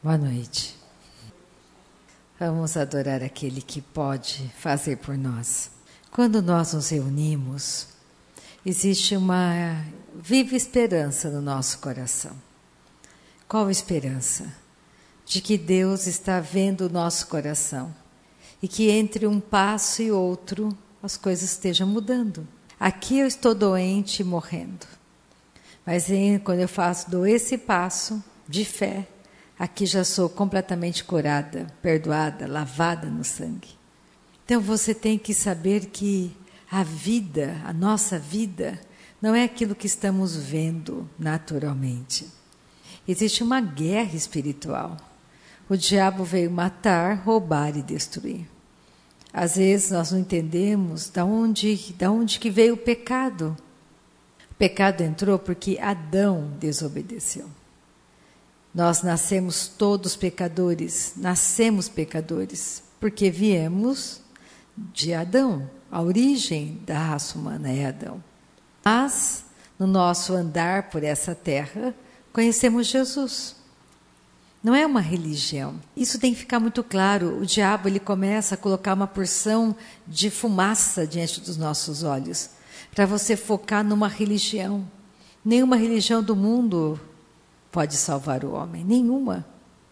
Boa noite. Vamos adorar aquele que pode fazer por nós. Quando nós nos reunimos, existe uma viva esperança no nosso coração. Qual esperança? De que Deus está vendo o nosso coração e que entre um passo e outro as coisas estejam mudando. Aqui eu estou doente e morrendo, mas quando eu dou esse passo de fé, aqui já sou completamente curada, perdoada, lavada no sangue. Então você tem que saber que a vida, a nossa vida, não é aquilo que estamos vendo naturalmente. Existe uma guerra espiritual. O diabo veio matar, roubar e destruir. Às vezes nós não entendemos de onde que veio o pecado. O pecado entrou porque Adão desobedeceu. Nós nascemos todos pecadores, porque viemos de Adão. A origem da raça humana é Adão. Mas, no nosso andar por essa terra, conhecemos Jesus. Não é uma religião. Isso tem que ficar muito claro. O diabo ele começa a colocar uma porção de fumaça diante dos nossos olhos, para você focar numa religião. Nenhuma religião do mundo pode salvar o homem, nenhuma.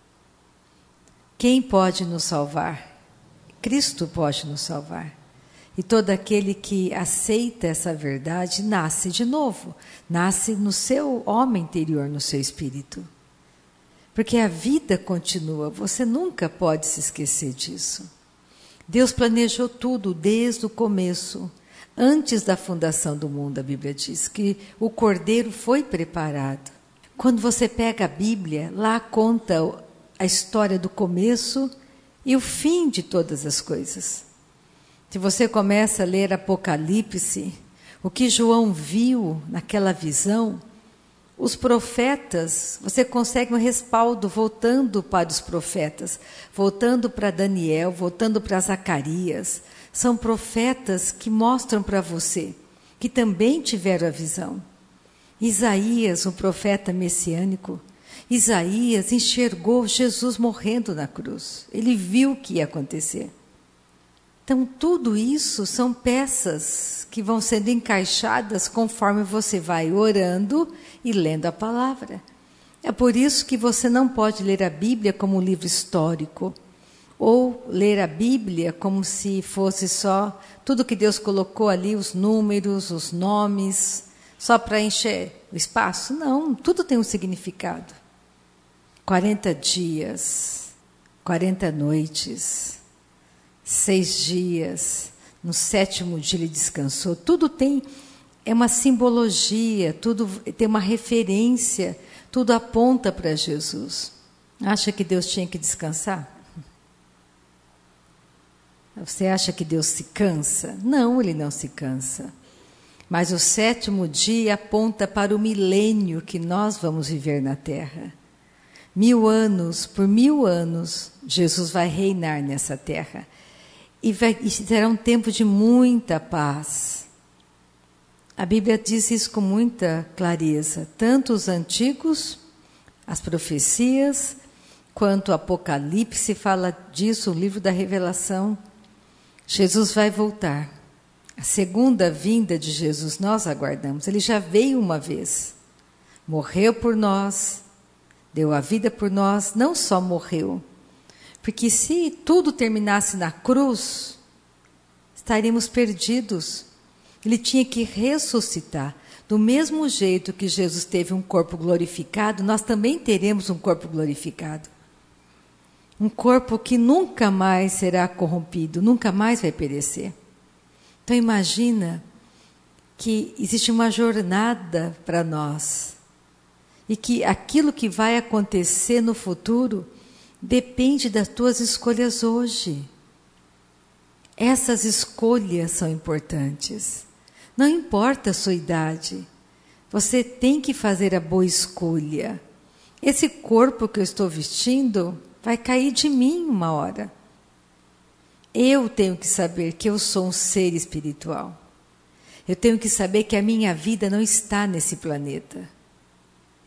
Quem pode nos salvar? Cristo pode nos salvar. E todo aquele que aceita essa verdade nasce de novo, nasce no seu homem interior, no seu espírito. Porque a vida continua, você nunca pode se esquecer disso. Deus planejou tudo desde o começo. Antes da fundação do mundo, a Bíblia diz que o cordeiro foi preparado. Quando você pega a Bíblia, lá conta a história do começo e o fim de todas as coisas. Se você começa a ler Apocalipse, o que João viu naquela visão, os profetas, você consegue um respaldo voltando para os profetas, voltando para Daniel, voltando para Zacarias. São profetas que mostram para você que também tiveram a visão. Isaías, um profeta messiânico, Isaías enxergou Jesus morrendo na cruz. Ele viu o que ia acontecer. Então, tudo isso são peças que vão sendo encaixadas conforme você vai orando e lendo a palavra. É por isso que você não pode ler a Bíblia como um livro histórico, ou ler a Bíblia como se fosse só tudo que Deus colocou ali, os números, os nomes, só para encher o espaço. Não, tudo tem um significado. 40 dias, 40 noites, 6 dias, no 7º dia ele descansou. Tudo é uma simbologia, tudo tem uma referência, tudo aponta para Jesus. Acha que Deus tinha que descansar? Você acha que Deus se cansa? Não, ele não se cansa. Mas o 7º dia aponta para o milênio que nós vamos viver na terra. 1000 anos, por 1000 anos, Jesus vai reinar nessa terra. E será um tempo de muita paz. A Bíblia diz isso com muita clareza. Tanto os antigos, as profecias, quanto o Apocalipse fala disso, o livro da Revelação. Jesus vai voltar. A segunda vinda de Jesus nós aguardamos. Ele já veio uma vez. Morreu por nós, deu a vida por nós, não só morreu. Porque se tudo terminasse na cruz, estaríamos perdidos. Ele tinha que ressuscitar. Do mesmo jeito que Jesus teve um corpo glorificado, nós também teremos um corpo glorificado. Um corpo que nunca mais será corrompido, nunca mais vai perecer. Então imagina que existe uma jornada para nós. E que aquilo que vai acontecer no futuro depende das tuas escolhas hoje. Essas escolhas são importantes. Não importa a sua idade. Você tem que fazer a boa escolha. Esse corpo que eu estou vestindo vai cair de mim uma hora. Eu tenho que saber que eu sou um ser espiritual. Eu tenho que saber que a minha vida não está nesse planeta.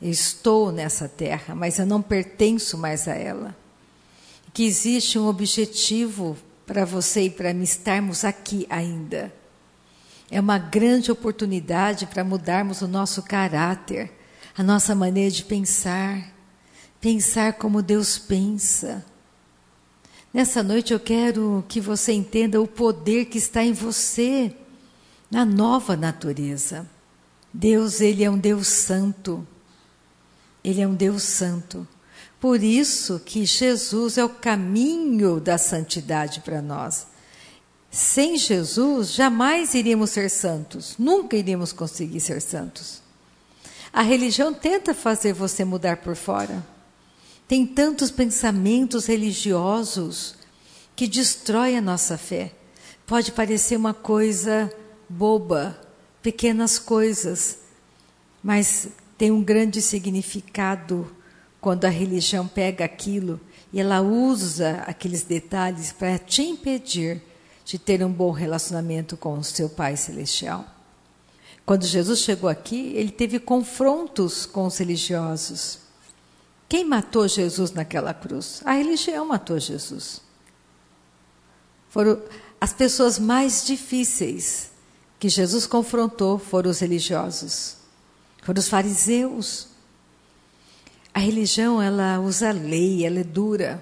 eu estou nessa terra, mas eu não pertenço mais a ela. Que existe um objetivo para você e para mim estarmos aqui ainda. É uma grande oportunidade para mudarmos o nosso caráter, a nossa maneira de pensar como Deus pensa. Nessa noite eu quero que você entenda o poder que está em você, na nova natureza. Deus, Ele é um Deus santo. Ele é um Deus santo. Por isso que Jesus é o caminho da santidade para nós. Sem Jesus, jamais iríamos ser santos. Nunca iríamos conseguir ser santos. A religião tenta fazer você mudar por fora. Tem tantos pensamentos religiosos que destroem a nossa fé. Pode parecer uma coisa boba, pequenas coisas, mas tem um grande significado quando a religião pega aquilo e ela usa aqueles detalhes para te impedir de ter um bom relacionamento com o seu Pai Celestial. Quando Jesus chegou aqui, ele teve confrontos com os religiosos. Quem matou Jesus naquela cruz? A religião matou Jesus. Foram as pessoas mais difíceis que Jesus confrontou, foram os religiosos, foram os fariseus. A religião, ela usa lei, ela é dura.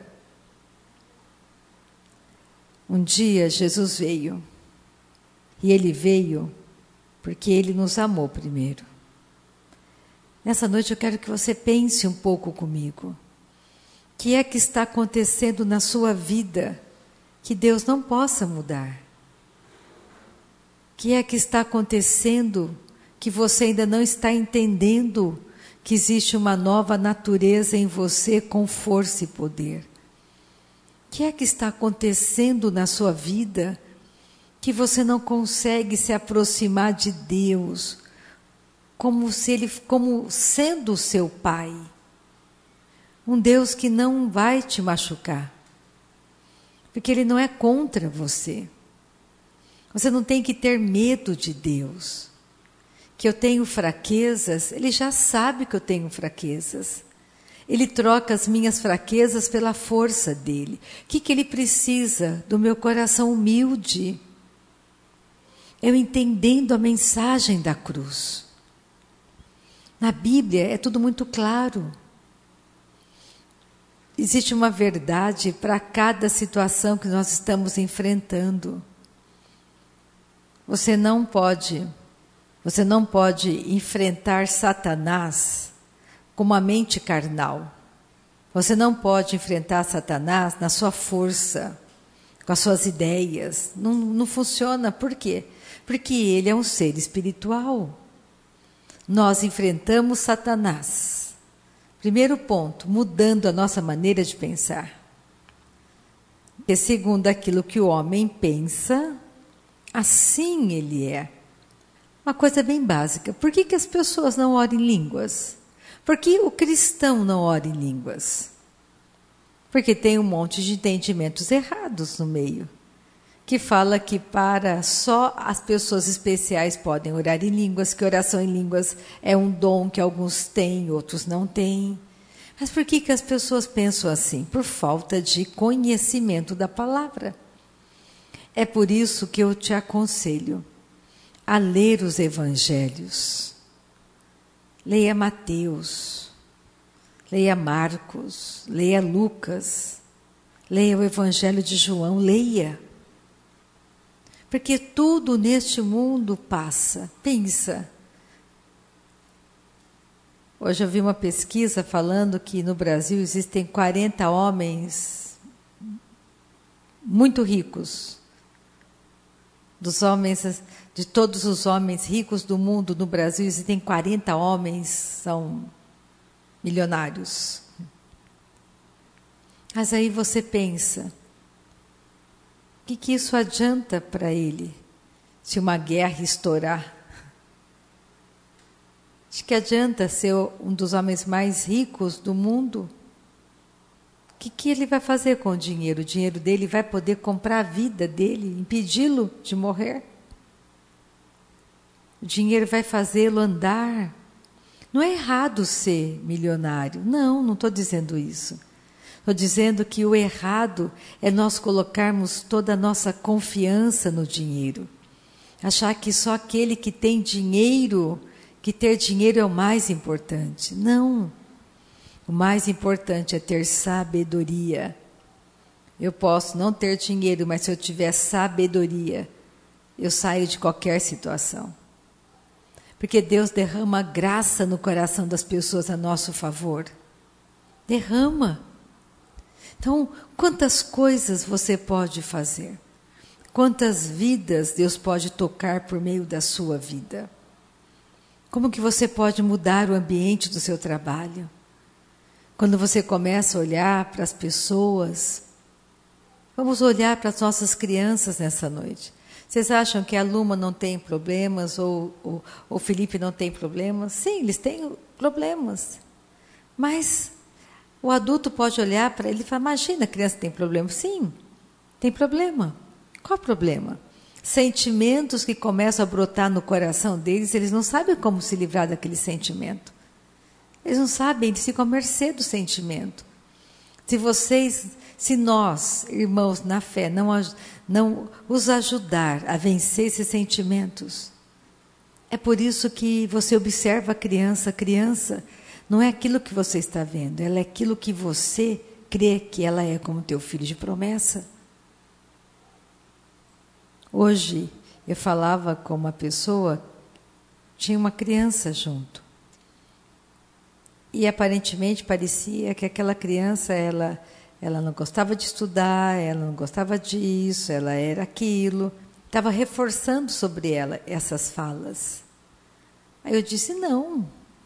Um dia Jesus veio, e Ele veio porque Ele nos amou primeiro. Nessa noite eu quero que você pense um pouco comigo. O que é que está acontecendo na sua vida que Deus não possa mudar? O que é que está acontecendo que você ainda não está entendendo que existe uma nova natureza em você com força e poder? O que é que está acontecendo na sua vida que você não consegue se aproximar de Deus como sendo o seu Pai? Um Deus que não vai te machucar, porque Ele não é contra você. Você não tem que ter medo de Deus. Que eu tenho fraquezas, Ele já sabe que eu tenho fraquezas. Ele troca as minhas fraquezas pela força dEle. O que Ele precisa? Do meu coração humilde. Eu entendendo a mensagem da cruz. Na Bíblia é tudo muito claro. Existe uma verdade para cada situação que nós estamos enfrentando. Você não pode enfrentar Satanás com uma mente carnal. Você não pode enfrentar Satanás na sua força, com as suas ideias. Não funciona. Por quê? Porque ele é um ser espiritual. Nós enfrentamos Satanás. Primeiro ponto, mudando a nossa maneira de pensar. Porque segundo aquilo que o homem pensa, assim ele é. Uma coisa bem básica. Por que as pessoas não oram em línguas? Por que o cristão não ora em línguas? Porque tem um monte de entendimentos errados no meio. Que fala que para só as pessoas especiais podem orar em línguas, que oração em línguas é um dom que alguns têm, outros não têm. Mas por que as pessoas pensam assim? Por falta de conhecimento da palavra. É por isso que eu te aconselho a ler os evangelhos. Leia Mateus, leia Marcos, leia Lucas, leia o evangelho de João, leia. Porque tudo neste mundo passa. Pensa. Hoje eu vi uma pesquisa falando que no Brasil existem 40 homens muito ricos. De todos os homens ricos do mundo no Brasil, existem 40 homens, são milionários. Mas aí você pensa, o que isso adianta para ele se uma guerra estourar? De que adianta ser um dos homens mais ricos do mundo? O que ele vai fazer com o dinheiro? O dinheiro dele vai poder comprar a vida dele, impedi-lo de morrer? O dinheiro vai fazê-lo andar Não é errado ser milionário. Não estou dizendo isso. Estou dizendo que o errado é nós colocarmos toda a nossa confiança no dinheiro. Achar que só aquele que tem dinheiro, que ter dinheiro é o mais importante. Não. O mais importante é ter sabedoria. Eu posso não ter dinheiro, mas se eu tiver sabedoria, eu saio de qualquer situação. Porque Deus derrama graça no coração das pessoas a nosso favor. Derrama. Então, quantas coisas você pode fazer? Quantas vidas Deus pode tocar por meio da sua vida? Como que você pode mudar o ambiente do seu trabalho? Quando você começa a olhar para as pessoas, vamos olhar para as nossas crianças nessa noite. Vocês acham que a Luma não tem problemas ou o Felipe não tem problemas? Sim, eles têm problemas. Mas o adulto pode olhar para ele e falar, imagina, a criança tem problema. Sim, tem problema. Qual o problema? Sentimentos que começam a brotar no coração deles, eles não sabem como se livrar daquele sentimento. Eles não sabem, eles ficam à mercê do sentimento. Se nós, irmãos, na fé, não os ajudar a vencer esses sentimentos, é por isso que você observa a criança não é aquilo que você está vendo, ela é aquilo que você crê que ela é como teu filho de promessa. Hoje, eu falava com uma pessoa, tinha uma criança junto. E aparentemente parecia que aquela criança, ela não gostava de estudar, ela não gostava disso, ela era aquilo. Estava reforçando sobre ela essas falas. Aí eu disse, não.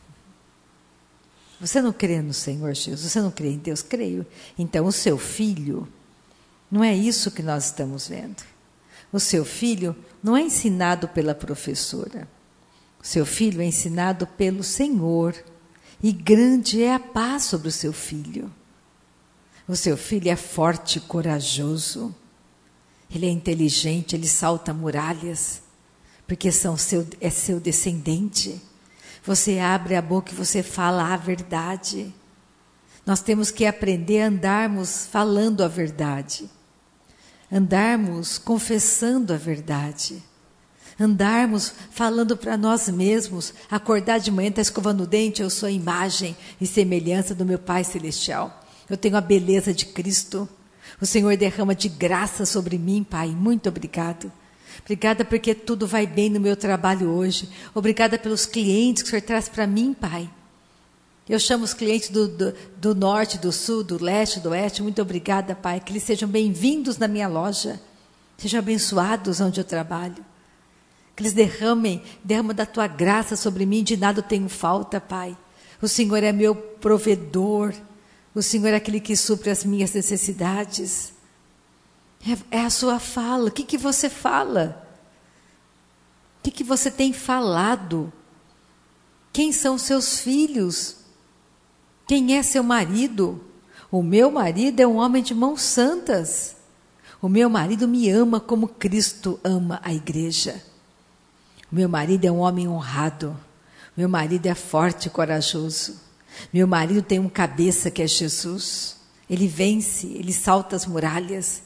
Você não crê no Senhor Jesus? Você não crê em Deus? Creio. Então o seu filho, não é isso que nós estamos vendo. O seu filho não é ensinado pela professora. O seu filho é ensinado pelo Senhor. E grande é a paz sobre o seu filho. O seu filho é forte, corajoso. Ele é inteligente, ele salta muralhas. Porque é seu descendente. Você abre a boca e você fala a verdade. Nós temos que aprender a andarmos falando a verdade. Andarmos confessando a verdade. Andarmos falando para nós mesmos. Acordar de manhã, estar escovando o dente, eu sou a imagem e semelhança do meu Pai Celestial. Eu tenho a beleza de Cristo. O Senhor derrama de graça sobre mim, Pai. Muito obrigado. Obrigada porque tudo vai bem no meu trabalho hoje. Obrigada pelos clientes que o Senhor traz para mim, Pai. Eu chamo os clientes do norte, do sul, do leste, do oeste. Muito obrigada, Pai. Que eles sejam bem-vindos na minha loja. Sejam abençoados onde eu trabalho. Que eles derramem da Tua graça sobre mim. De nada eu tenho falta, Pai. O Senhor é meu provedor. O Senhor é aquele que supre as minhas necessidades. É a sua fala. O que você fala? O que você tem falado? Quem são seus filhos? Quem é seu marido? O meu marido é um homem de mãos santas. O meu marido me ama como Cristo ama a igreja. O meu marido é um homem honrado. O meu marido é forte e corajoso. Meu marido tem um cabeça que é Jesus. Ele vence, ele salta as muralhas.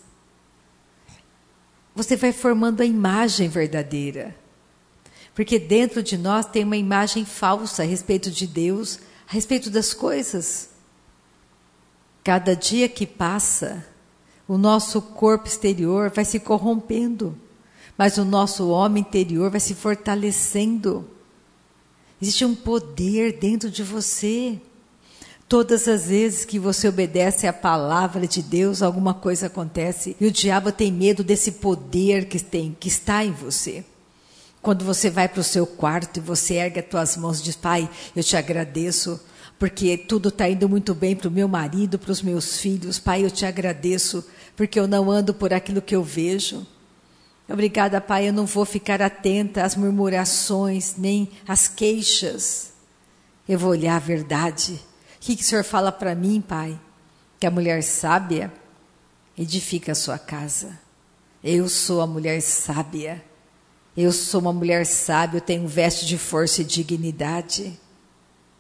Você vai formando a imagem verdadeira. Porque dentro de nós tem uma imagem falsa a respeito de Deus, a respeito das coisas. Cada dia que passa, o nosso corpo exterior vai se corrompendo, mas o nosso homem interior vai se fortalecendo. Existe um poder dentro de você. Todas as vezes que você obedece à palavra de Deus, alguma coisa acontece. E o diabo tem medo desse poder que está em você. Quando você vai para o seu quarto e você ergue as tuas mãos e diz, Pai, eu te agradeço, porque tudo está indo muito bem para o meu marido, para os meus filhos. Pai, eu te agradeço, porque eu não ando por aquilo que eu vejo. Obrigada, Pai, eu não vou ficar atenta às murmurações, nem às queixas. Eu vou olhar a verdade. O que o Senhor fala para mim, Pai? Que a mulher sábia edifica a sua casa. Eu sou a mulher sábia. Eu sou uma mulher sábia, eu tenho veste de força e dignidade.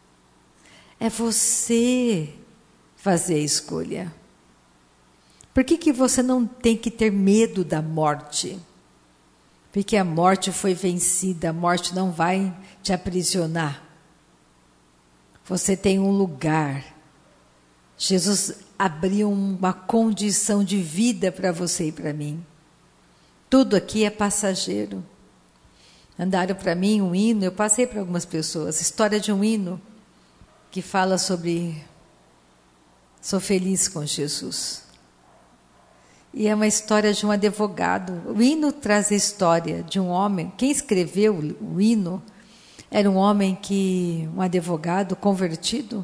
É você fazer a escolha. Por que você não tem que ter medo da morte? Porque a morte foi vencida, a morte não vai te aprisionar. Você tem um lugar. Jesus abriu uma condição de vida para você e para mim. Tudo aqui é passageiro. Mandaram para mim um hino, eu passei para algumas pessoas, história de um hino que fala sobre sou feliz com Jesus. E é uma história de um advogado. O hino traz a história de um homem. Quem escreveu o hino era um homem um advogado convertido,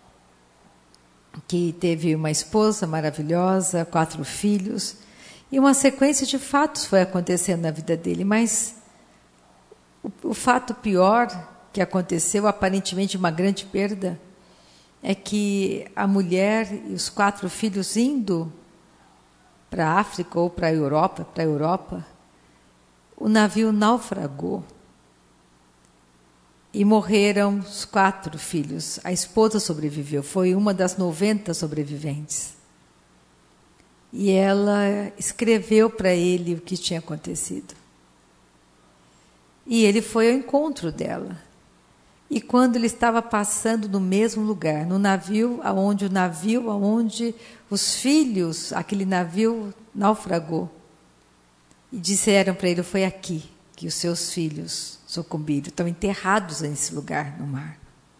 que teve uma esposa maravilhosa, 4 filhos, e uma sequência de fatos foi acontecendo na vida dele. Mas o fato pior que aconteceu, aparentemente uma grande perda, é que a mulher e os 4 filhos indo para a África ou para a Europa, o navio naufragou e morreram os 4 filhos. A esposa sobreviveu, foi uma das 90 sobreviventes. E ela escreveu para ele o que tinha acontecido. E ele foi ao encontro dela. E quando ele estava passando no mesmo lugar, no navio, onde os filhos, aquele navio naufragou, e disseram para ele, foi aqui que os seus filhos sucumbiram, estão enterrados nesse lugar no mar.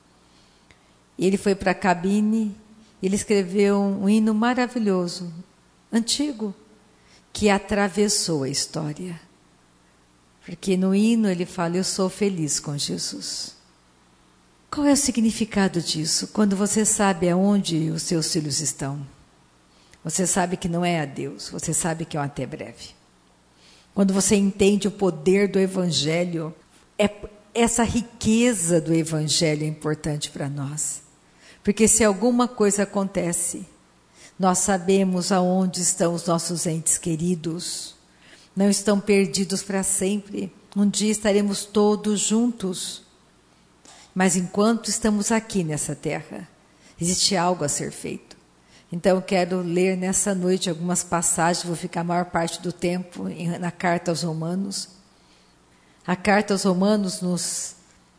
E ele foi para a cabine, ele escreveu um hino maravilhoso, antigo, que atravessou a história. Porque no hino ele fala, eu sou feliz com Jesus. Qual é o significado disso? Quando você sabe aonde os seus filhos estão, você sabe que não é a Deus, você sabe que é um até breve. Quando você entende o poder do Evangelho, essa riqueza do Evangelho é importante para nós. Porque se alguma coisa acontece, nós sabemos aonde estão os nossos entes queridos. Não estão perdidos para sempre. Um dia estaremos todos juntos. Mas enquanto estamos aqui nessa terra, existe algo a ser feito. Então eu quero ler nessa noite algumas passagens, vou ficar a maior parte do tempo na carta aos Romanos. A carta aos Romanos, nos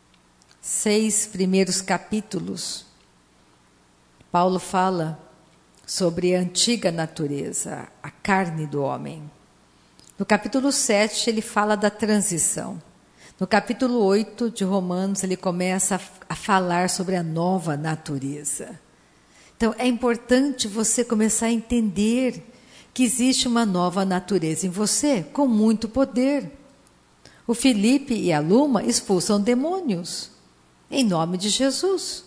6 primeiros capítulos, Paulo fala sobre a antiga natureza, a carne do homem. No capítulo 7 ele fala da transição. No capítulo 8 de Romanos, ele começa a falar sobre a nova natureza. Então, é importante você começar a entender que existe uma nova natureza em você, com muito poder. O Felipe e a Luma expulsam demônios, em nome de Jesus.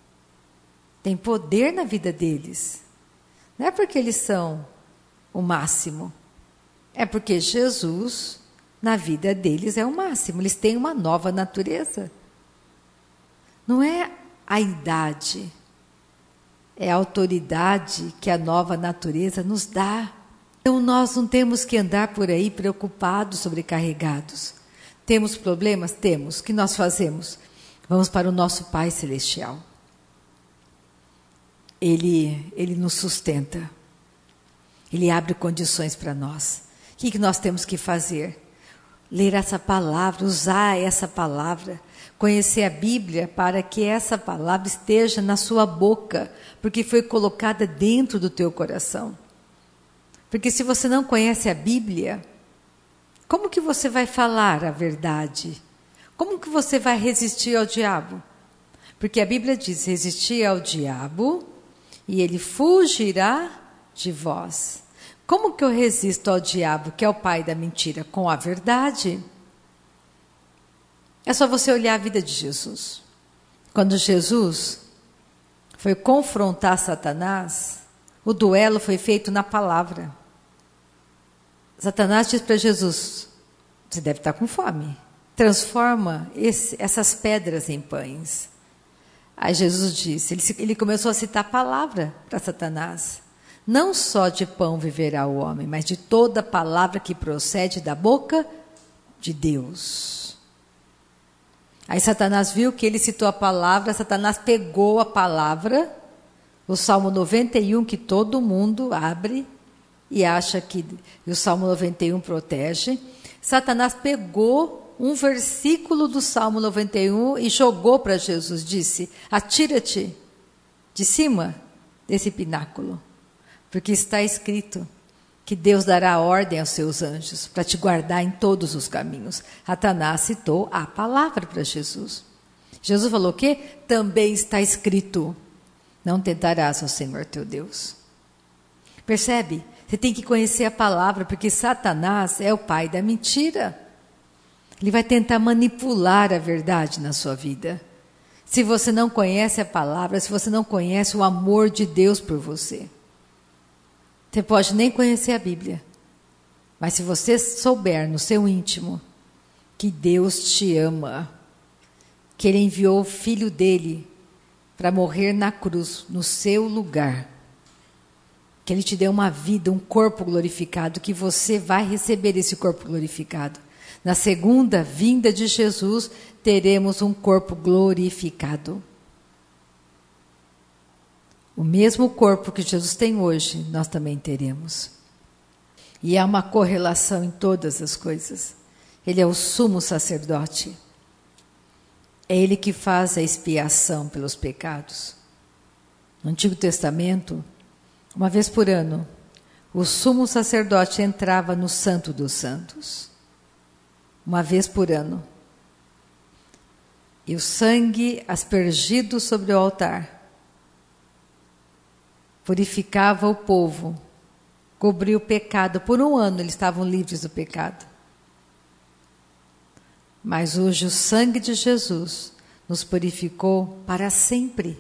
Tem poder na vida deles. Não é porque eles são o máximo, é porque Jesus, na vida deles, é o máximo. Eles têm uma nova natureza. Não é a idade, é a autoridade que a nova natureza nos dá. Então, nós não temos que andar por aí preocupados, sobrecarregados. Temos problemas? Temos. O que nós fazemos? Vamos para o nosso Pai Celestial. Ele nos sustenta. Ele abre condições para nós. O que nós temos que fazer? Ler essa palavra, usar essa palavra, conhecer a Bíblia para que essa palavra esteja na sua boca, porque foi colocada dentro do teu coração. Porque se você não conhece a Bíblia, como que você vai falar a verdade? Como que você vai resistir ao diabo? Porque a Bíblia diz, resistir ao diabo e ele fugirá de vós. Como que eu resisto ao diabo, que é o pai da mentira? Com a verdade. É só você olhar a vida de Jesus. Quando Jesus foi confrontar Satanás, o duelo foi feito na palavra. Satanás disse para Jesus, você deve estar com fome. Transforma essas pedras em pães. Aí Jesus disse, ele começou a citar a palavra para Satanás. Não só de pão viverá o homem, mas de toda palavra que procede da boca de Deus. Aí Satanás viu que ele citou a palavra, Satanás pegou a palavra, o Salmo 91, que todo mundo abre e acha que o Salmo 91 protege. Satanás pegou um versículo do Salmo 91 e jogou para Jesus, disse: atira-te de cima desse pináculo, porque está escrito que Deus dará ordem aos seus anjos para te guardar em todos os caminhos. Satanás citou a palavra para Jesus. Jesus falou o quê? Também está escrito: não tentarás ao Senhor teu Deus. Percebe? Você tem que conhecer a palavra, porque Satanás é o pai da mentira. Ele vai tentar manipular a verdade na sua vida. Se você não conhece a palavra, se você não conhece o amor de Deus por você, você pode nem conhecer a Bíblia, mas se você souber no seu íntimo que Deus te ama, que Ele enviou o Filho dele para morrer na cruz, no seu lugar, que Ele te deu uma vida, um corpo glorificado, que você vai receber esse corpo glorificado. Na segunda vinda de Jesus, teremos um corpo glorificado. O mesmo corpo que Jesus tem hoje, nós também teremos. E há uma correlação em todas as coisas. Ele é o sumo sacerdote. É Ele que faz a expiação pelos pecados. No Antigo Testamento, uma vez por ano, o sumo sacerdote entrava no Santo dos Santos. Uma vez por ano. E o sangue aspergido sobre o altar purificava o povo, cobria o pecado. Por um ano eles estavam livres do pecado. Mas hoje o sangue de Jesus nos purificou para sempre.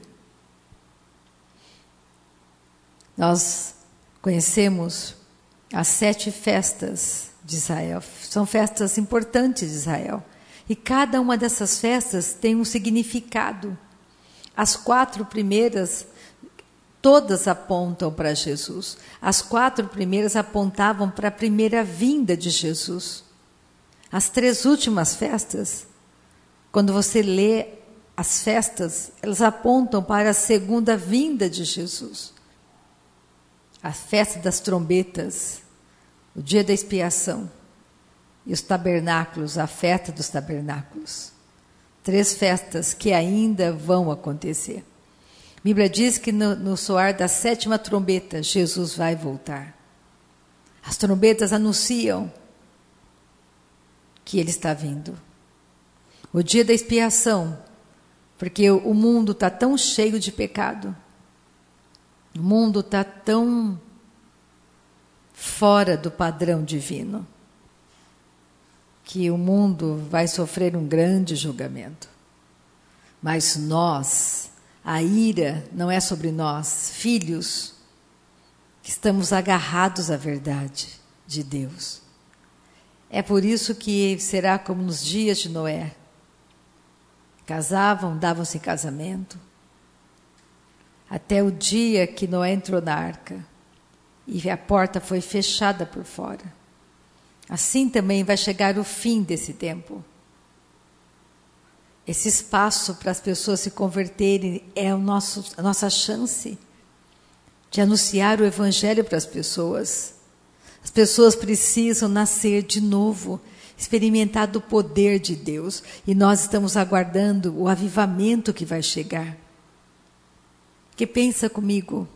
Nós conhecemos as 7 festas de Israel. São festas importantes de Israel. E cada uma dessas festas tem um significado. As 4 primeiras, todas apontam para Jesus. As 4 primeiras apontavam para a primeira vinda de Jesus. As 3 últimas festas, quando você lê as festas, elas apontam para a segunda vinda de Jesus. A festa das trombetas, o dia da expiação, e os tabernáculos, a festa dos tabernáculos. 3 festas que ainda vão acontecer. A Bíblia diz que no soar da 7ª trombeta, Jesus vai voltar. As trombetas anunciam que Ele está vindo. O dia da expiação, porque o mundo está tão cheio de pecado, o mundo está tão fora do padrão divino, que o mundo vai sofrer um grande julgamento. Mas nós, a ira não é sobre nós, filhos, que estamos agarrados à verdade de Deus. É por isso que será como nos dias de Noé. Casavam, davam-se em casamento, até o dia que Noé entrou na arca e a porta foi fechada por fora. Assim também vai chegar o fim desse tempo. Esse espaço para as pessoas se converterem é a nossa chance de anunciar o Evangelho para as pessoas. As pessoas precisam nascer de novo, experimentar do poder de Deus. E nós estamos aguardando o avivamento que vai chegar. Que pensa comigo.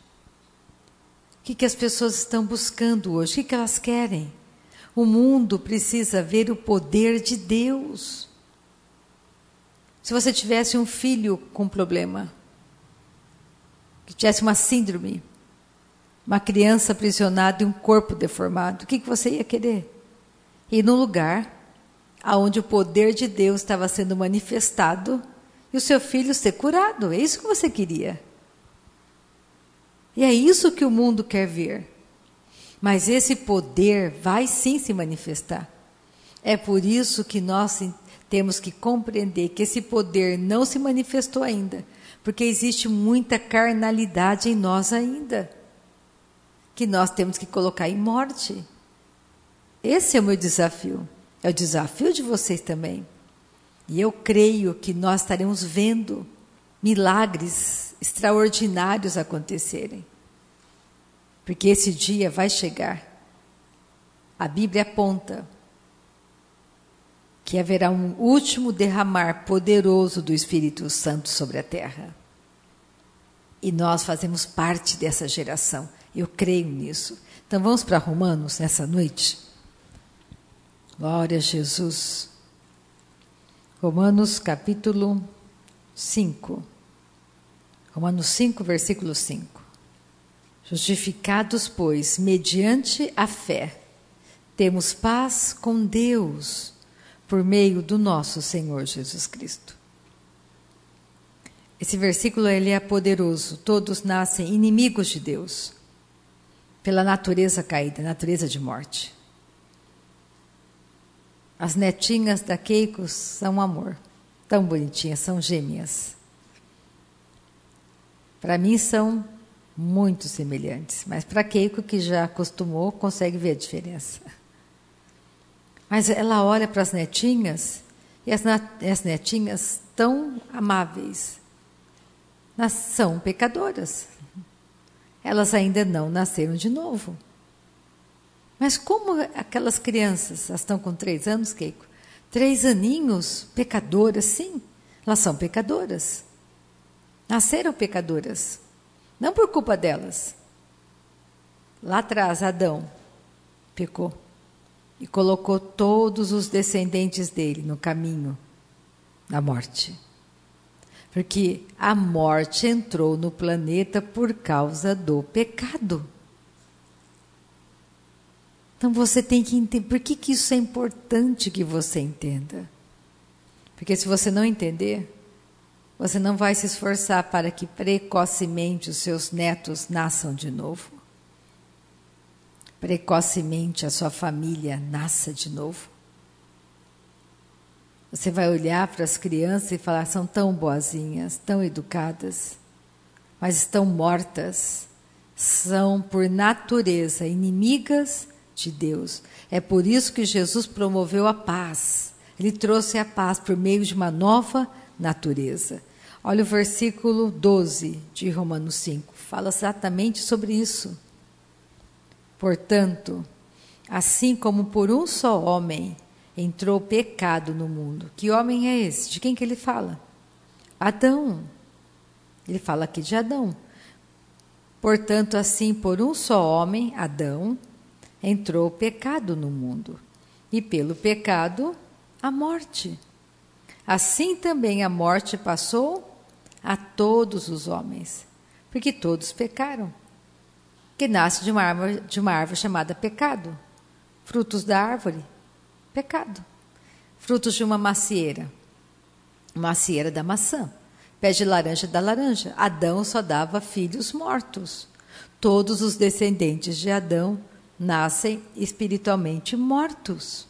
O que as pessoas estão buscando hoje? O que elas querem? O mundo precisa ver o poder de Deus. Se você tivesse um filho com problema, que tivesse uma síndrome, uma criança aprisionada e um corpo deformado, o que você ia querer? Ir num lugar onde o poder de Deus estava sendo manifestado e o seu filho ser curado. É isso que você queria. E é isso que o mundo quer ver. Mas esse poder vai sim se manifestar. É por isso que nós temos que compreender que esse poder não se manifestou ainda, porque existe muita carnalidade em nós ainda, que nós temos que colocar em morte. Esse é o meu desafio. É o desafio de vocês também. E eu creio que nós estaremos vendo milagres extraordinários acontecerem. Porque esse dia vai chegar. A Bíblia aponta que haverá um último derramar poderoso do Espírito Santo sobre a terra. E nós fazemos parte dessa geração. Eu creio nisso. Então vamos para Romanos nessa noite. Glória a Jesus. Romanos capítulo 5. Romanos 5, versículo 5. Justificados, pois, mediante a fé, temos paz com Deus, por meio do nosso Senhor Jesus Cristo. Esse versículo ele é poderoso. Todos nascem inimigos de Deus, pela natureza caída, natureza de morte. As netinhas da Keiko são um amor, tão bonitinhas, são gêmeas. Para mim são muito semelhantes, mas para Keiko, que já acostumou, consegue ver a diferença. Mas ela olha para as netinhas, e as netinhas tão amáveis, são pecadoras. Elas ainda não nasceram de novo. Mas como aquelas crianças, elas estão com 3 anos, Keiko? 3 aninhos, pecadoras, sim. Elas são pecadoras. Nasceram pecadoras. Não por culpa delas. Lá atrás, Adão pecou. E colocou todos os descendentes dele no caminho da morte. Porque a morte entrou no planeta por causa do pecado. Então você tem que entender. Por que isso é importante que você entenda? Porque se você não entender, você não vai se esforçar para que precocemente os seus netos nasçam de novo. Precocemente a sua família nasça de novo. Você vai olhar para as crianças e falar, são tão boazinhas, tão educadas, mas estão mortas. São, por natureza, inimigas de Deus. É por isso que Jesus promoveu a paz. Ele trouxe a paz por meio de uma nova natureza. Olha o versículo 12 de Romanos 5. Fala exatamente sobre isso. Portanto, assim como por um só homem entrou o pecado no mundo. Que homem é esse? De quem que ele fala? Adão. Ele fala aqui de Adão. Portanto, assim por um só homem, Adão, entrou o pecado no mundo. E pelo pecado, a morte. Assim também a morte passou a todos os homens. Porque todos pecaram. Que nasce de uma árvore chamada pecado. Frutos da árvore, pecado. Frutos de uma macieira da maçã. Pé de laranja da laranja. Adão só dava filhos mortos. Todos os descendentes de Adão nascem espiritualmente mortos.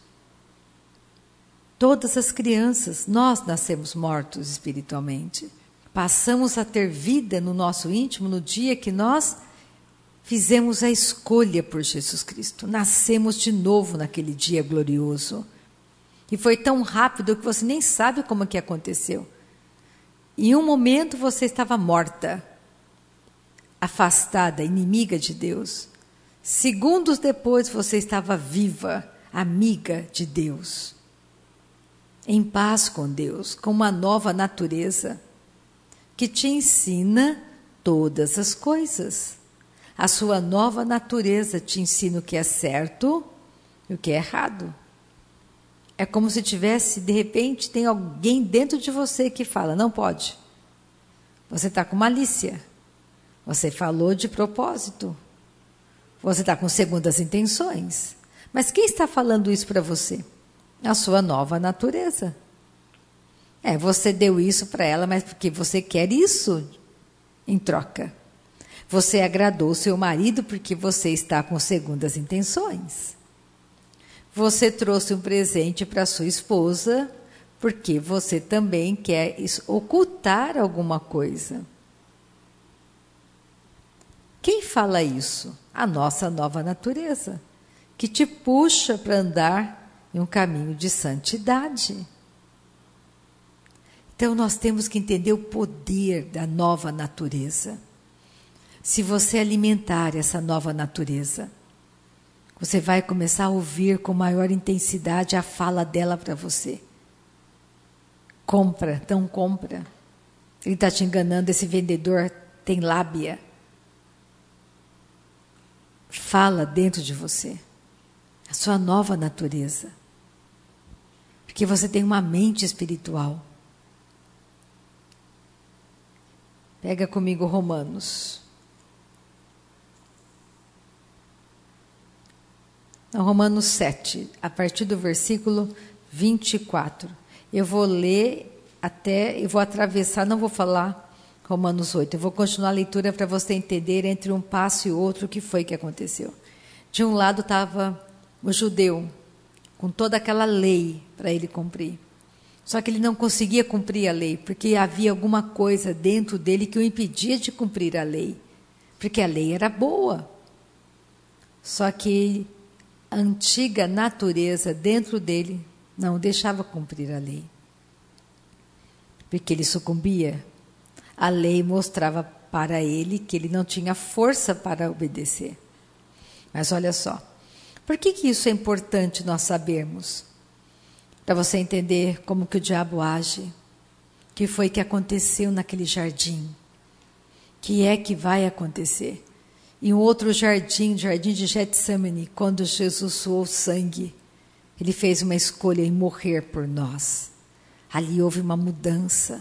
Todas as crianças, nós nascemos mortos espiritualmente. Passamos a ter vida no nosso íntimo no dia que nós fizemos a escolha por Jesus Cristo. Nascemos de novo naquele dia glorioso. E foi tão rápido que você nem sabe como que aconteceu. Em um momento você estava morta, afastada, inimiga de Deus. Segundos depois você estava viva, amiga de Deus. Em paz com Deus, com uma nova natureza que te ensina todas as coisas. A sua nova natureza te ensina o que é certo e o que é errado. É como se tivesse, de repente, tem alguém dentro de você que fala, não pode. Você está com malícia. Você falou de propósito. Você está com segundas intenções. Mas quem está falando isso para você? A sua nova natureza. Você deu isso para ela, mas porque você quer isso em troca. Você agradou seu marido porque você está com segundas intenções. Você trouxe um presente para sua esposa porque você também quer ocultar alguma coisa. Quem fala isso? A nossa nova natureza, que te puxa para andar em um caminho de santidade. Então nós temos que entender o poder da nova natureza. Se você alimentar essa nova natureza, você vai começar a ouvir com maior intensidade a fala dela para você. Compra, não compra. Ele está te enganando, esse vendedor tem lábia. Fala dentro de você. A sua nova natureza. Porque você tem uma mente espiritual. Pega comigo Romanos. Romanos 7, a partir do versículo 24. Eu vou ler eu vou atravessar, não vou falar Romanos 8. Eu vou continuar a leitura para você entender entre um passo e outro o que foi que aconteceu. De um lado estava o judeu, com toda aquela lei para ele cumprir. Só que ele não conseguia cumprir a lei, porque havia alguma coisa dentro dele que o impedia de cumprir a lei. Porque a lei era boa. Só que a antiga natureza dentro dele não o deixava cumprir a lei. Porque ele sucumbia. A lei mostrava para ele que ele não tinha força para obedecer. Mas olha só, por que isso é importante nós sabermos? Para você entender como que o diabo age, o que foi que aconteceu naquele jardim, o que é que vai acontecer. Em outro jardim, jardim de Getsemane, quando Jesus suou sangue, ele fez uma escolha em morrer por nós. Ali houve uma mudança.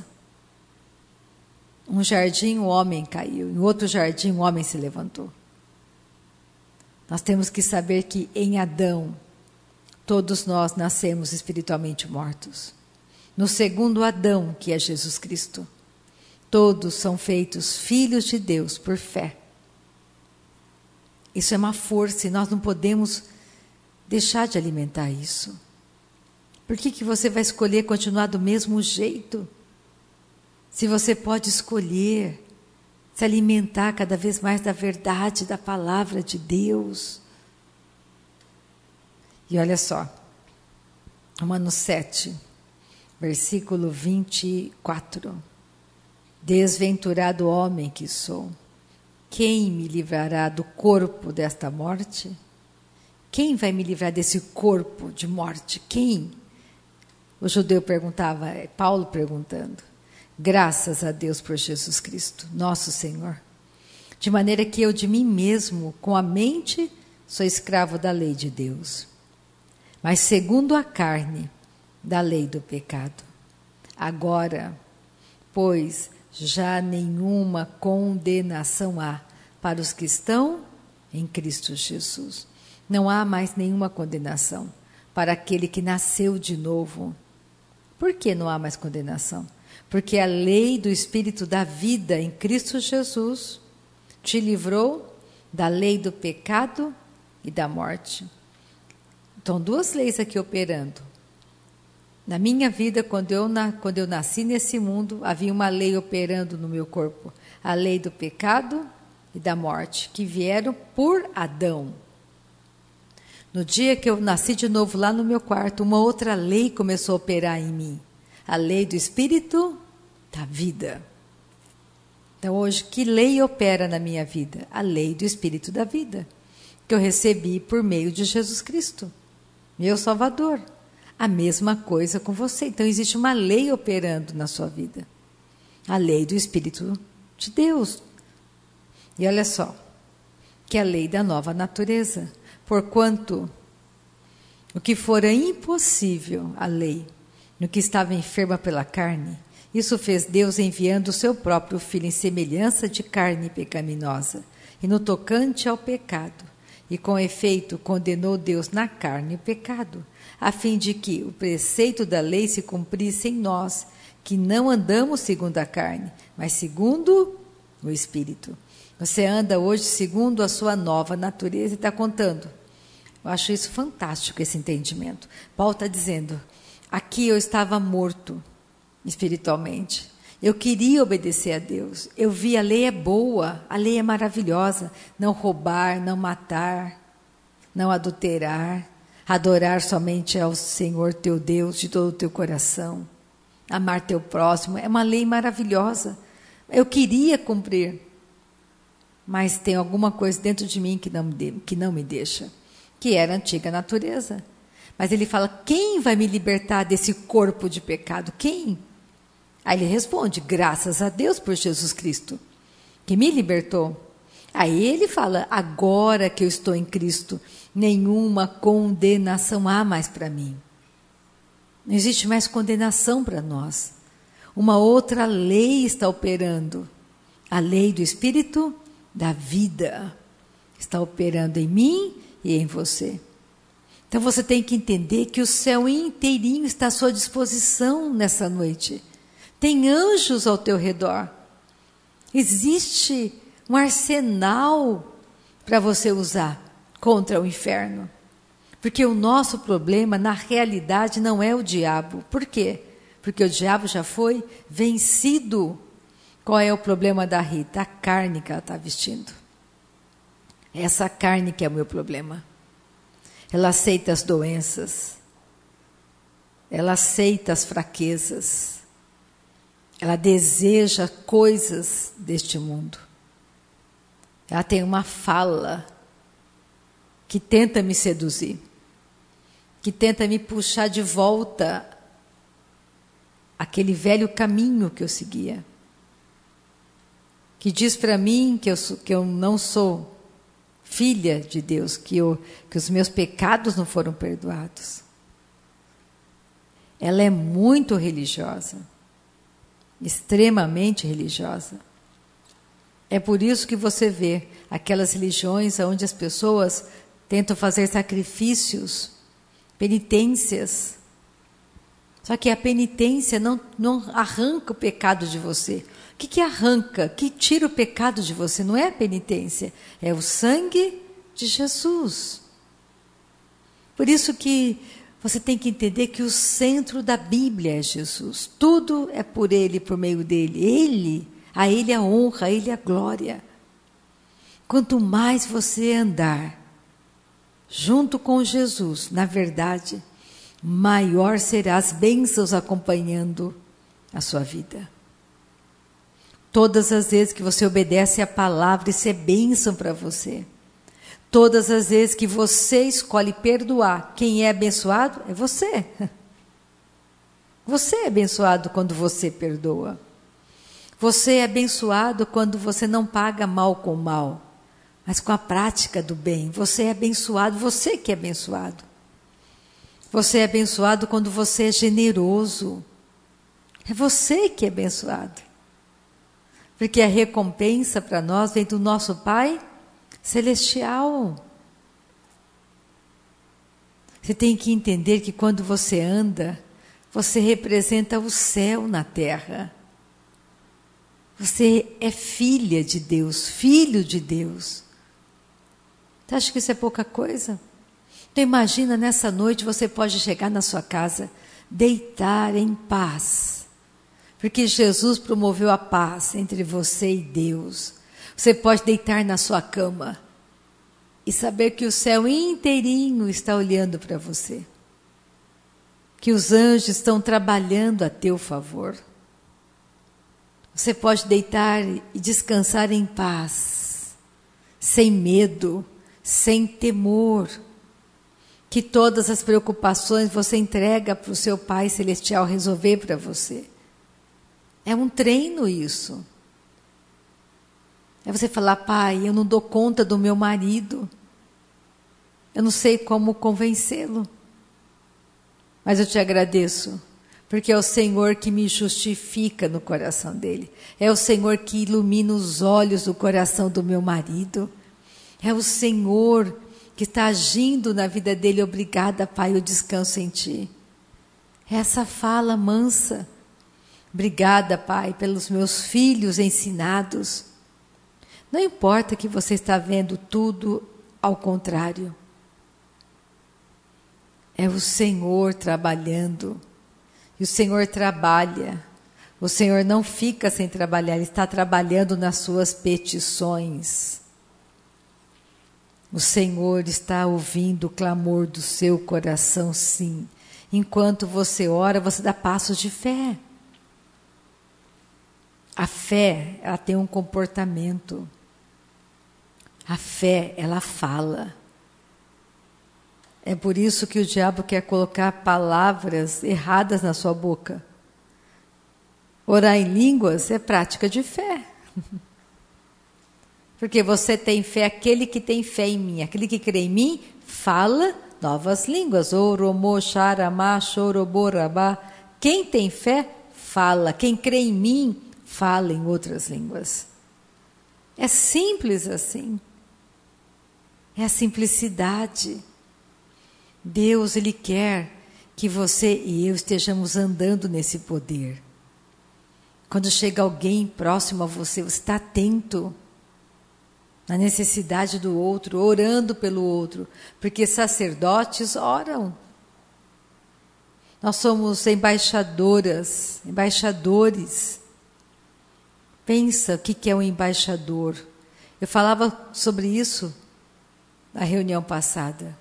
Um jardim, um homem caiu. Em outro jardim, um homem se levantou. Nós temos que saber que em Adão, todos nós nascemos espiritualmente mortos. No segundo Adão, que é Jesus Cristo, todos são feitos filhos de Deus por fé. Isso é uma força e nós não podemos deixar de alimentar isso. Por que você vai escolher continuar do mesmo jeito? Se você pode escolher se alimentar cada vez mais da verdade, da palavra de Deus. E olha só, Romanos 7, versículo 24. Desventurado homem que sou, quem me livrará do corpo desta morte? Quem vai me livrar desse corpo de morte? Quem? O judeu perguntava, Paulo perguntando. Graças a Deus por Jesus Cristo, nosso Senhor. De maneira que eu de mim mesmo, com a mente, sou escravo da lei de Deus. Mas segundo a carne, da lei do pecado. Agora, pois, já nenhuma condenação há para os que estão em Cristo Jesus. Não há mais nenhuma condenação para aquele que nasceu de novo. Por que não há mais condenação? Porque a lei do Espírito da vida em Cristo Jesus te livrou da lei do pecado e da morte. Então, duas leis aqui operando. Na minha vida, quando eu nasci nesse mundo, havia uma lei operando no meu corpo. A lei do pecado e da morte, que vieram por Adão. No dia que eu nasci de novo lá no meu quarto, uma outra lei começou a operar em mim. A lei do Espírito da vida. Então hoje, que lei opera na minha vida? A lei do Espírito da vida, que eu recebi por meio de Jesus Cristo, meu Salvador. A mesma coisa com você. Então existe uma lei operando na sua vida. A lei do Espírito de Deus. E olha só, que é a lei da nova natureza. Porquanto o que fora impossível à lei, no que estava enferma pela carne, isso fez Deus enviando o seu próprio Filho em semelhança de carne pecaminosa, e no tocante ao pecado, e com efeito condenou Deus na carne o pecado, a fim de que o preceito da lei se cumprisse em nós, que não andamos segundo a carne, mas segundo o Espírito. Você anda hoje segundo a sua nova natureza e está contando. Eu acho isso fantástico, esse entendimento. Paulo está dizendo, aqui eu estava morto espiritualmente. Eu queria obedecer a Deus. Eu vi a lei é boa, a lei é maravilhosa. Não roubar, não matar, não adulterar, adorar somente ao Senhor teu Deus de todo o teu coração. Amar teu próximo é uma lei maravilhosa. Eu queria cumprir, mas tem alguma coisa dentro de mim que não me deixa, que era a antiga natureza. Mas ele fala, quem vai me libertar desse corpo de pecado? Quem? Aí ele responde, graças a Deus por Jesus Cristo, que me libertou. Aí ele fala, agora que eu estou em Cristo, nenhuma condenação há mais para mim. Não existe mais condenação para nós. Uma outra lei está operando. A lei do Espírito da vida está operando em mim e em você. Então você tem que entender que o céu inteirinho está à sua disposição nessa noite. Tem anjos ao teu redor. Existe um arsenal para você usar contra o inferno. Porque o nosso problema, na realidade, não é o diabo. Por quê? Porque o diabo já foi vencido. Qual é o problema da Rita? A carne que ela está vestindo. Essa carne que é o meu problema. Ela aceita as doenças. Ela aceita as fraquezas. Ela deseja coisas deste mundo. Ela tem uma fala que tenta me seduzir, que tenta me puxar de volta àquele velho caminho que eu seguia, que diz para mim que eu não sou filha de Deus, que os meus pecados não foram perdoados. Ela é muito religiosa, extremamente religiosa. É por isso que você vê aquelas religiões onde as pessoas tentam fazer sacrifícios, penitências. Só que a penitência não arranca o pecado de você. O que arranca, que tira o pecado de você? Não é a penitência, é o sangue de Jesus. Por isso que você tem que entender que o centro da Bíblia é Jesus. Tudo é por Ele, por meio dEle. A Ele a honra, a Ele a glória. Quanto mais você andar junto com Jesus, na verdade, maior serão as bênçãos acompanhando a sua vida. Todas as vezes que você obedece à palavra, isso é bênção para você. Todas as vezes que você escolhe perdoar, quem é abençoado é você. Você é abençoado quando você perdoa. Você é abençoado quando você não paga mal com mal, mas com a prática do bem. Você é abençoado, você que é abençoado. Você é abençoado quando você é generoso. É você que é abençoado. Porque a recompensa para nós vem do nosso Pai Celestial. Você tem que entender que quando você anda, você representa o céu na terra. Você é filha de Deus, filho de Deus. Você acha que isso é pouca coisa? Então imagina, nessa noite você pode chegar na sua casa, deitar em paz. Porque Jesus promoveu a paz entre você e Deus. Você pode deitar na sua cama e saber que o céu inteirinho está olhando para você. Que os anjos estão trabalhando a teu favor. Você pode deitar e descansar em paz, sem medo, sem temor. Que todas as preocupações você entrega para o seu Pai Celestial resolver para você. É um treino isso. É você falar, Pai, eu não dou conta do meu marido. Eu não sei como convencê-lo. Mas eu te agradeço. Porque é o Senhor que me justifica no coração dele. É o Senhor que ilumina os olhos do coração do meu marido. É o Senhor que está agindo na vida dele. Obrigada, Pai, eu descanso em Ti. Essa fala mansa. Obrigada, Pai, pelos meus filhos ensinados. Não importa que você está vendo tudo ao contrário. É o Senhor trabalhando. E o Senhor trabalha. O Senhor não fica sem trabalhar. Ele está trabalhando nas suas petições. O Senhor está ouvindo o clamor do seu coração, sim. Enquanto você ora, você dá passos de fé. A fé, ela tem um comportamento. A fé, ela fala. É por isso que o diabo quer colocar palavras erradas na sua boca. Orar em línguas é prática de fé. Porque você tem fé, aquele que tem fé em mim, aquele que crê em mim, fala novas línguas. Oromo, xaramá, xoroborabá. Quem tem fé, fala. Quem crê em mim, fala em outras línguas. É simples assim. É a simplicidade. Deus, Ele quer que você e eu estejamos andando nesse poder. Quando chega alguém próximo a você, você está atento na necessidade do outro, orando pelo outro, porque sacerdotes oram. Nós somos embaixadoras, embaixadores. Pensa o que é um embaixador. Eu falava sobre isso na reunião passada.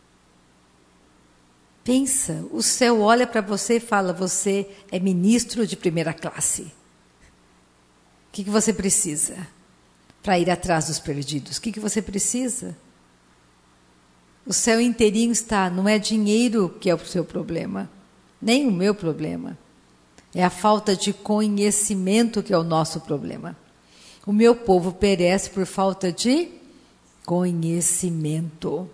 Pensa, o céu olha para você e fala, você é ministro de primeira classe. O que você precisa para ir atrás dos perdidos? O que você precisa? O céu inteirinho está, não é dinheiro que é o seu problema, nem o meu problema. É a falta de conhecimento que é o nosso problema. O meu povo perece por falta de conhecimento.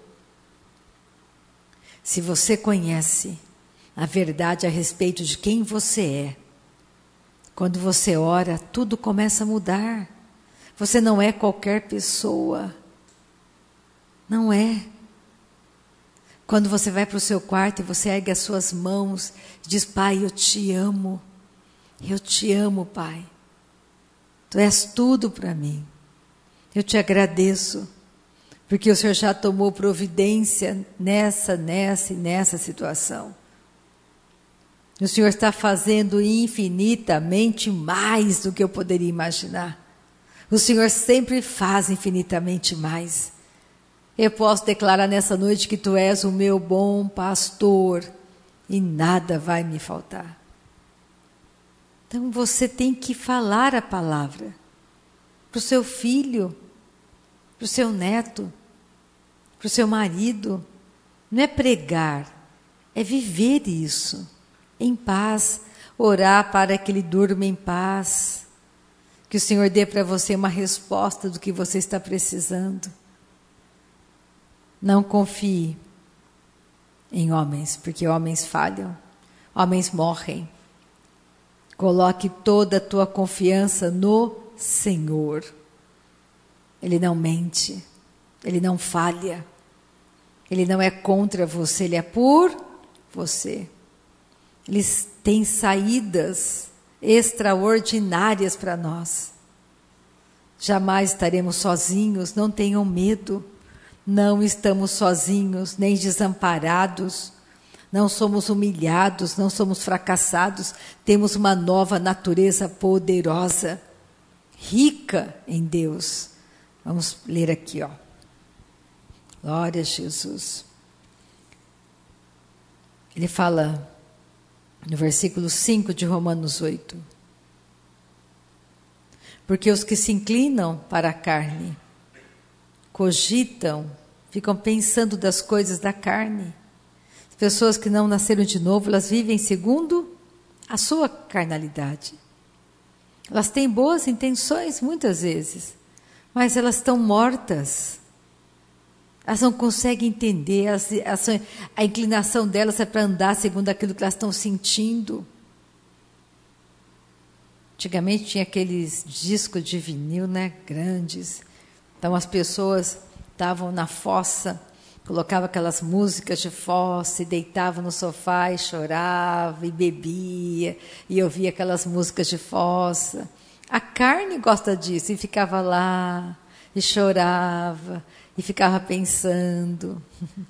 Se você conhece a verdade a respeito de quem você é, quando você ora, tudo começa a mudar. Você não é qualquer pessoa. Não é. Quando você vai para o seu quarto e você ergue as suas mãos, diz, Pai, eu te amo. Eu te amo, Pai. Tu és tudo para mim. Eu te agradeço. Porque o Senhor já tomou providência nessa situação. O Senhor está fazendo infinitamente mais do que eu poderia imaginar. O Senhor sempre faz infinitamente mais. Eu posso declarar nessa noite que Tu és o meu bom pastor e nada vai me faltar. Então você tem que falar a palavra para o seu filho, para o seu neto, para o seu marido. Não é pregar, é viver isso, em paz, orar para que ele durma em paz, que o Senhor dê para você uma resposta do que você está precisando. Não confie em homens, porque homens falham, homens morrem. Coloque toda a tua confiança no Senhor. Ele não mente, Ele não falha, Ele não é contra você, Ele é por você. Ele tem saídas extraordinárias para nós. Jamais estaremos sozinhos, não tenham medo. Não estamos sozinhos, nem desamparados. Não somos humilhados, não somos fracassados. Temos uma nova natureza poderosa, rica em Deus. Vamos ler aqui, ó. Glória a Jesus. Ele fala no versículo 5 de Romanos 8. Porque os que se inclinam para a carne, cogitam, ficam pensando das coisas da carne. As pessoas que não nasceram de novo, elas vivem segundo a sua carnalidade. Elas têm boas intenções muitas vezes, mas elas estão mortas. Elas não conseguem entender, a inclinação delas é para andar segundo aquilo que elas estão sentindo. Antigamente tinha aqueles discos de vinil, né, grandes. Então as pessoas estavam na fossa, colocavam aquelas músicas de fossa e deitavam no sofá e chorava e bebia e ouvia aquelas músicas de fossa. A carne gosta disso e ficava lá e chorava e ficava pensando.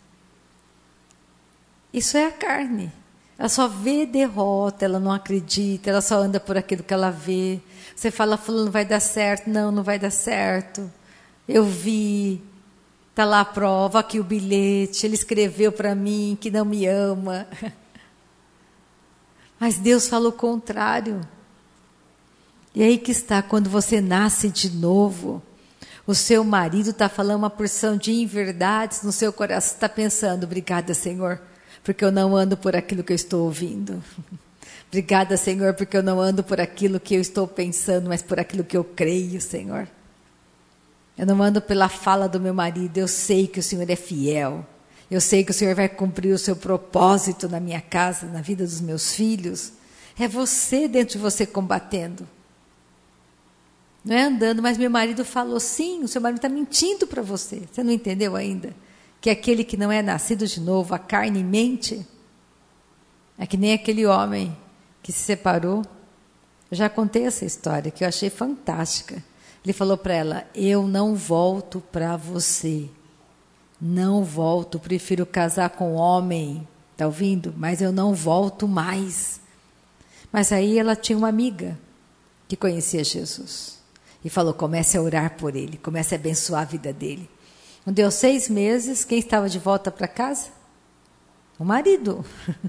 Isso é a carne. Ela só vê derrota, ela não acredita, ela só anda por aquilo que ela vê. Você fala, fulano, vai dar certo. Não, não vai dar certo. Eu vi, está lá a prova, aqui o bilhete, ele escreveu para mim que não me ama. Mas Deus falou o contrário. E aí que está, quando você nasce de novo, o seu marido está falando uma porção de inverdades no seu coração, está pensando, obrigada, Senhor, porque eu não ando por aquilo que eu estou ouvindo. Obrigada, Senhor, porque eu não ando por aquilo que eu estou pensando, mas por aquilo que eu creio, Senhor. Eu não ando pela fala do meu marido, eu sei que o Senhor é fiel. Eu sei que o Senhor vai cumprir o seu propósito na minha casa, na vida dos meus filhos. É você dentro de você combatendo. Não é andando, mas meu marido falou, sim, o seu marido está mentindo para você. Você não entendeu ainda? Que aquele que não é nascido de novo, a carne mente, é que nem aquele homem que se separou. Eu já contei essa história, que eu achei fantástica. Ele falou para ela, eu não volto para você. Não volto, prefiro casar com homem. Está ouvindo? Mas eu não volto mais. Mas aí ela tinha uma amiga que conhecia Jesus. E falou, comece a orar por ele, comece a abençoar a vida dele. Não deu 6 meses, quem estava de volta para casa? O marido.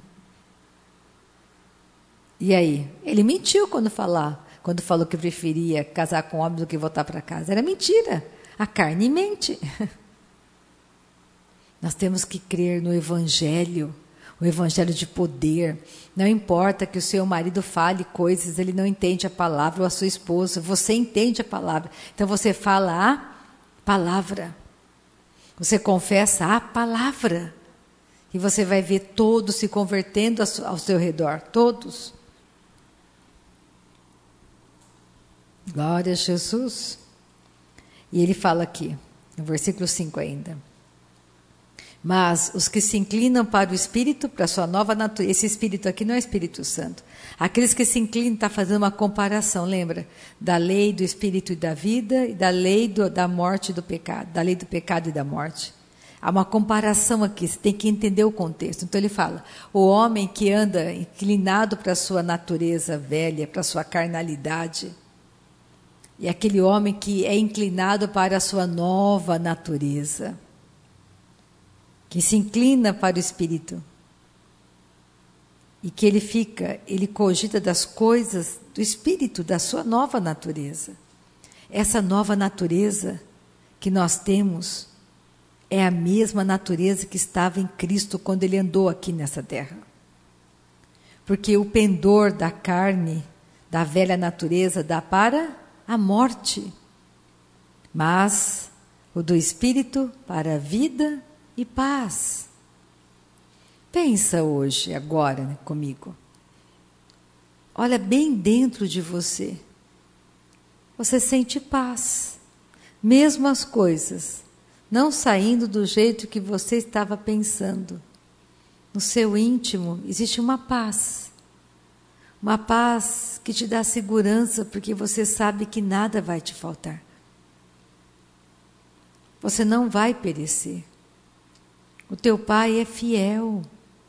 E aí? Ele mentiu quando falou que preferia casar com homem do que voltar para casa. Era mentira. A carne mente. Nós temos que crer no Evangelho, o Evangelho de poder. Não importa que o seu marido fale coisas, ele não entende a palavra, ou a sua esposa, você entende a palavra. Então você fala a palavra. Você confessa a palavra. E você vai ver todos se convertendo ao seu redor, todos. Glória a Jesus. E ele fala aqui, no versículo 5 ainda. Mas os que se inclinam para o Espírito, para a sua nova natureza, esse Espírito aqui não é Espírito Santo. Aqueles que se inclinam, está fazendo uma comparação, lembra? Da lei do Espírito e da vida, e da lei da morte e do pecado, da lei do pecado e da morte. Há uma comparação aqui, você tem que entender o contexto. Então ele fala, o homem que anda inclinado para a sua natureza velha, para a sua carnalidade, e aquele homem que é inclinado para a sua nova natureza, que se inclina para o Espírito, e que ele cogita das coisas do Espírito, da sua nova natureza. Essa nova natureza que nós temos é a mesma natureza que estava em Cristo quando ele andou aqui nessa terra. Porque o pendor da carne, da velha natureza, dá para a morte, mas o do Espírito para a vida e paz. Pensa hoje, agora, né, comigo. Olha bem dentro de você. Você sente paz. Mesmo as coisas não saindo do jeito que você estava pensando. No seu íntimo existe uma paz. Uma paz que te dá segurança, porque você sabe que nada vai te faltar. Você não vai perecer. O teu Pai é fiel.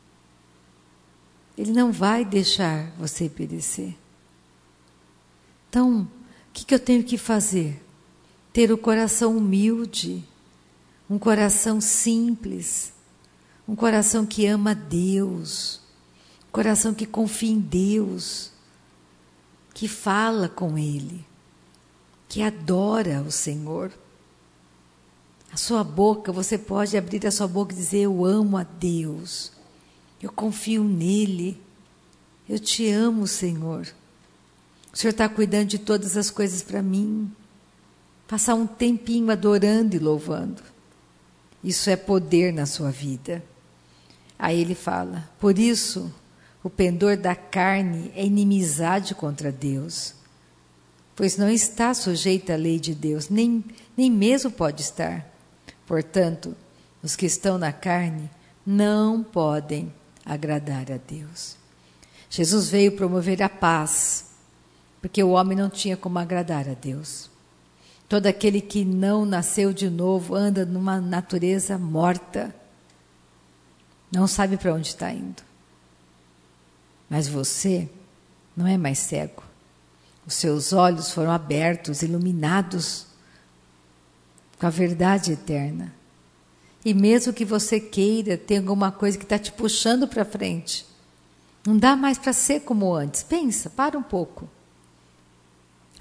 Ele não vai deixar você perecer. Então, o que eu tenho que fazer? Ter o coração humilde, um coração simples, um coração que ama Deus, um coração que confia em Deus, que fala com Ele, que adora o Senhor. A sua boca, você pode abrir a sua boca e dizer, eu amo a Deus, eu confio nele, eu te amo, Senhor. O Senhor está cuidando de todas as coisas para mim. Passar um tempinho adorando e louvando. Isso é poder na sua vida. Aí ele fala, por isso, o pendor da carne é inimizade contra Deus, pois não está sujeita à lei de Deus, nem mesmo pode estar. Portanto, os que estão na carne não podem agradar a Deus. Jesus veio promover a paz, porque o homem não tinha como agradar a Deus. Todo aquele que não nasceu de novo anda numa natureza morta, não sabe para onde está indo. Mas você não é mais cego. Os seus olhos foram abertos, iluminados com a verdade eterna. E mesmo que você queira, tem alguma coisa que está te puxando para frente. Não dá mais para ser como antes. Pensa, para um pouco.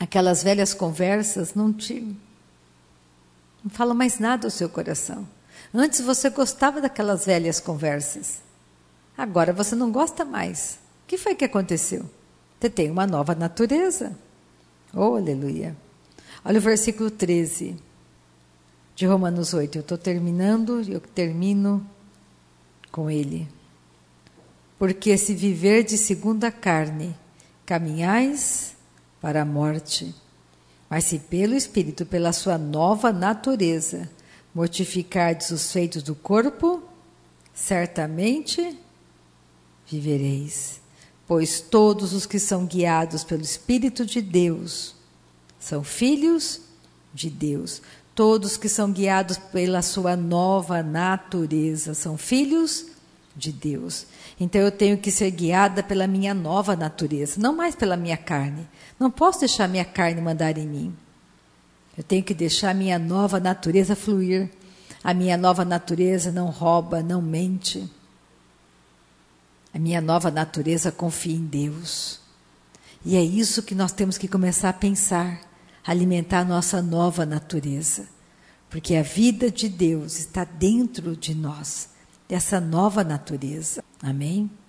Aquelas velhas conversas não falam mais nada ao seu coração. Antes você gostava daquelas velhas conversas. Agora você não gosta mais. O que foi que aconteceu? Você tem uma nova natureza. Oh, aleluia. Olha o versículo 13 de Romanos 8. Eu estou terminando e eu termino com ele. Porque se viverdes segundo a carne, caminhais para a morte. Mas se pelo Espírito, pela sua nova natureza, mortificardes os feitos do corpo, certamente vivereis. Pois todos os que são guiados pelo Espírito de Deus são filhos de Deus. Todos que são guiados pela sua nova natureza são filhos de Deus. Então eu tenho que ser guiada pela minha nova natureza, não mais pela minha carne. Não posso deixar minha carne mandar em mim. Eu tenho que deixar a minha nova natureza fluir. A minha nova natureza não rouba, não mente. A minha nova natureza confia em Deus. E é isso que nós temos que começar a pensar, alimentar a nossa nova natureza. Porque a vida de Deus está dentro de nós, dessa nova natureza. Amém?